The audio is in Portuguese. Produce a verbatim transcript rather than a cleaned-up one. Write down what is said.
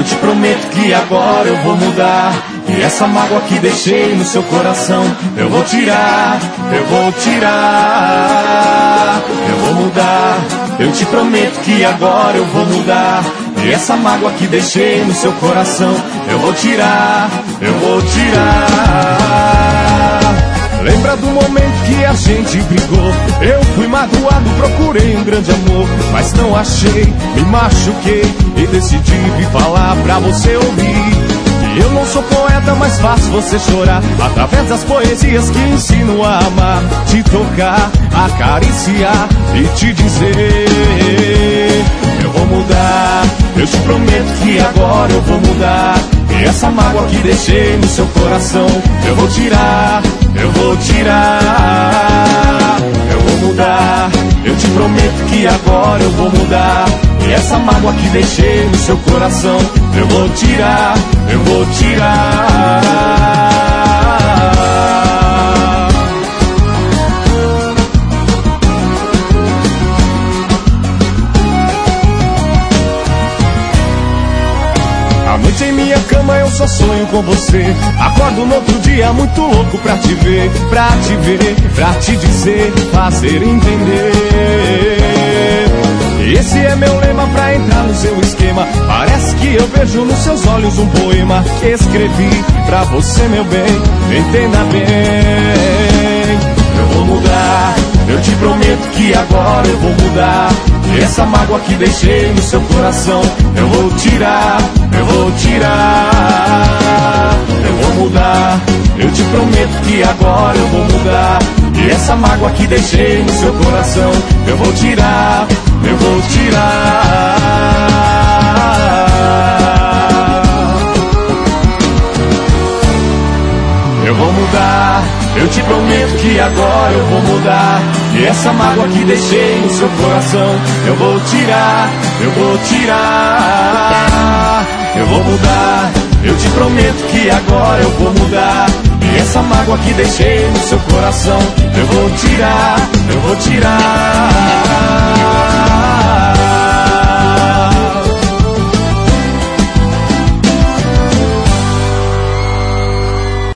eu te prometo que agora eu vou mudar. E essa mágoa que deixei no seu coração, eu vou tirar, eu vou tirar. Eu vou mudar, eu te prometo que agora eu vou mudar. E essa mágoa que deixei no seu coração, eu vou tirar, eu vou tirar. Lembra do momento que a gente brigou? Eu fui magoado, procurei um grande amor, mas não achei, me machuquei e decidi vir falar pra você ouvir. E eu não sou poeta, mas faço você chorar através das poesias que ensino a amar, te tocar, acariciar e te dizer: eu vou mudar, eu te prometo que agora eu vou mudar. E essa mágoa que deixei no seu coração, eu vou tirar, eu vou tirar. Eu vou mudar, eu te prometo que agora eu vou mudar. E essa mágoa que deixei no seu coração, eu vou tirar, eu vou tirar. À noite em minha cama eu só sonho com você. Acordo no outro dia muito louco pra te ver, pra te ver, pra te dizer, fazer entender. Esse é meu lema pra entrar no seu esquema. Parece que eu vejo nos seus olhos um poema. Escrevi pra você, meu bem, entenda bem. Eu vou mudar, eu te prometo que agora eu vou mudar. E essa mágoa que deixei no seu coração, eu vou tirar, eu vou tirar. Eu vou mudar, eu te prometo que agora eu vou mudar. E essa mágoa que deixei no seu coração, eu vou tirar, eu vou tirar. Eu vou mudar, eu te prometo que agora eu vou mudar. E essa mágoa que deixei no seu coração, eu vou tirar, eu vou tirar. Eu vou mudar, eu te prometo que agora eu vou mudar. E essa mágoa que deixei no seu coração, eu vou tirar, eu vou tirar.